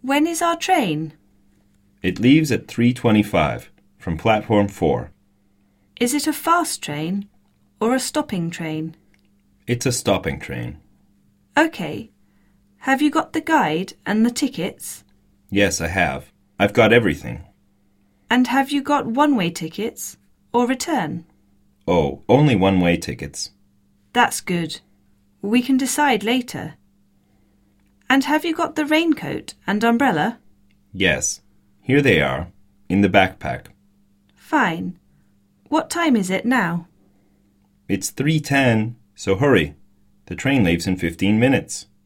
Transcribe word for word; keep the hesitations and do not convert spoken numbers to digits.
When is our train? It leaves at three twenty-five from platform four. Is it a fast train or a stopping train? It's a stopping train. OK. Have you got the guide and the tickets? Yes, I have. I've got everything. And have you got one-way tickets or return? Oh, only one-way tickets. That's good. We can decide later. And have you got the raincoat and umbrella? Yes. Here they are, in the backpack. Fine. What time is it now? It's three ten, so hurry. The train leaves in fifteen minutes.